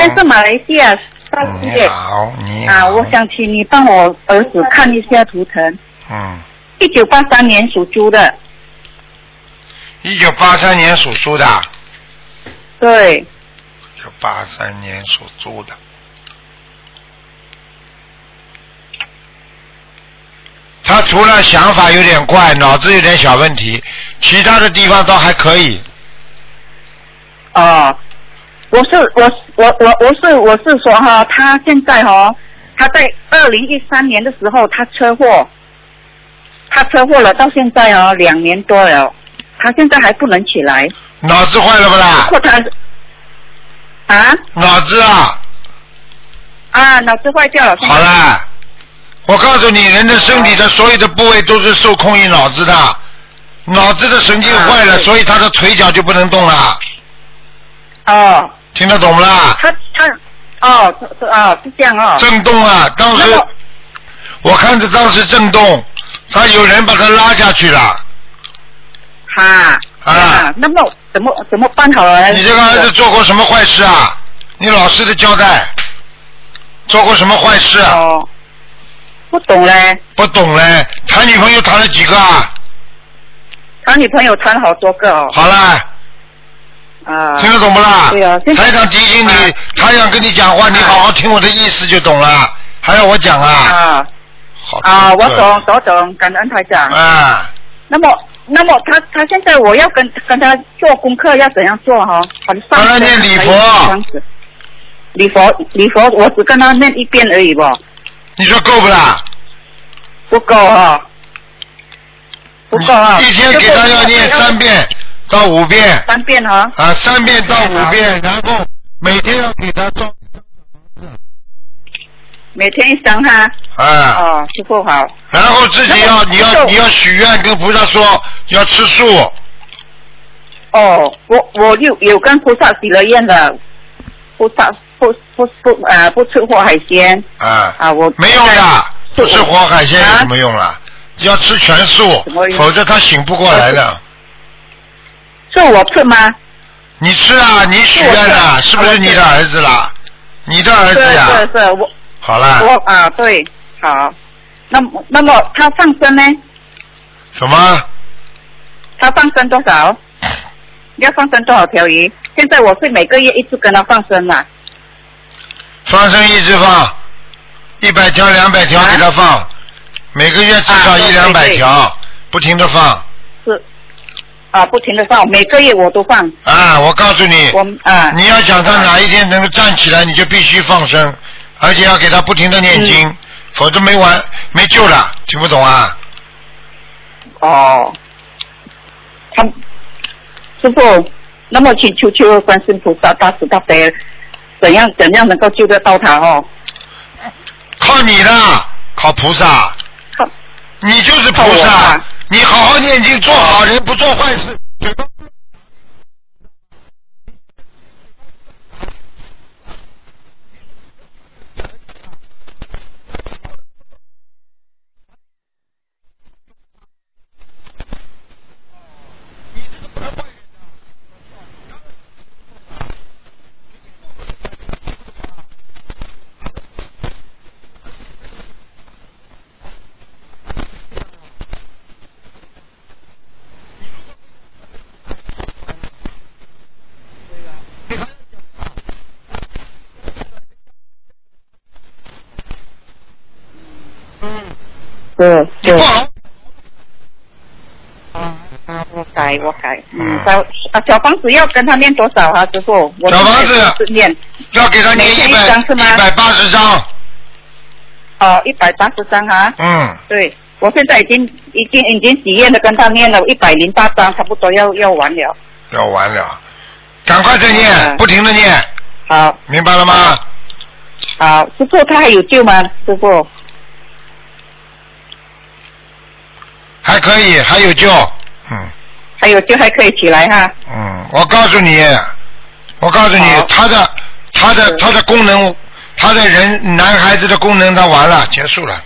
在是马来西亚大师姐。 你好，你好。 啊，我想请你帮我儿子看一下图腾。1983年属猪的。 1983年属猪的。 对。 1983年属猪的。他除了想法有点怪，脑子有点小问题，其他的地方都还可以。 哦，我是说哈，他现在他在2013年的时候他车祸了，到现在2年多了，他现在还不能起来。 脑子坏了不啦？脑子啊！ 脑子坏掉了。 好了。我告诉你，人的身体的所有的部位都是受控于脑子的，脑子的神经坏了，所以他的腿脚就不能动了。 哦。 听得懂不啦？ 是这样哦。 震动啊！当时我看着当时震动，他有人把他拉下去了。 那么怎么办好了？ 你这个儿子做过什么坏事啊？你老实的交代，做过什么坏事啊？ 不懂嘞。 谈女朋友谈了几个啊？ 谈女朋友谈好多个哦。 好了。听得懂不啦？ 对啊。 台长提醒你，他想跟你讲话，你好好听我的意思就懂了。还要我讲啊？ 我懂，感恩台长。那么他现在我要跟他做功课要怎样做哈？帮他念礼佛。礼佛，我只跟他念1遍而已不。 你说够不啦？ 不够不够一天给他要念3遍到5遍。 3遍 3遍到5遍，然后每天要给他装。 每天1张哈。师傅好。 然后自己你要许愿，跟菩萨说要吃素。 我有跟菩萨许了愿的，菩萨不吃活海鲜。我没用的，不吃活海鲜有什么用啦？要吃全素，否则他醒不过来的。 是我吃吗？ 你吃啊，你许愿的，是不是你的儿子啦？你的儿子呀？ 是我。 好了。 对，好。那么他放生呢？ 什么？ 他放生多少？要放生多少条鱼？现在我是每个月一直跟他放生嘛。 放生一直放，100条200条给他放，每个月至少100-200条，不停的放。 是。不停的放，每个月我都放。 我告诉你，你要想他哪一天能够站起来，你就必须放生，而且要给他不停的念经，否则没救了。听不懂啊？ 师父，那么请求观世音菩萨大慈大悲，怎样能够救得到他靠你的，靠菩萨。你就是菩萨，你好好念经，做好人，不做坏事。 对。我改。小房子要跟他念多少啊，师傅？ 小房子要给他念180张。 180张哈。对，我现在已经许愿的跟他念了108张，差不多要完了。 要完了，赶快再念，不停的念。 好。 明白了吗？ 好，师傅他还有救吗？师傅。 还可以，还有救。 还有救，还可以起来哈。 我告诉你，他的功能，他的男孩子的功能，他完了，结束了。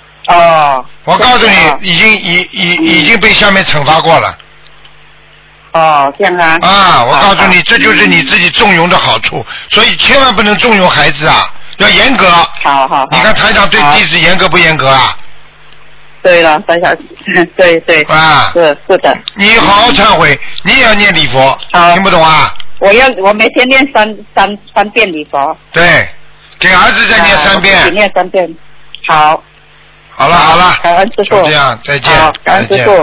我告诉你，已经被下面惩罚过了。 哦，这样啊。 啊，我告诉你，这就是你自己纵容的好处，所以千万不能纵容孩子啊，要严格。 好。 你看台长对弟子严格不严格啊？ 对了，台长，对。 啊， 是的。 你好好忏悔，你也要念礼佛，听不懂啊？我每天念三遍礼佛。 对，给儿子再念3遍。 念3遍。好。 好了， 感恩师父。 就这样，再见。 好，感恩师父。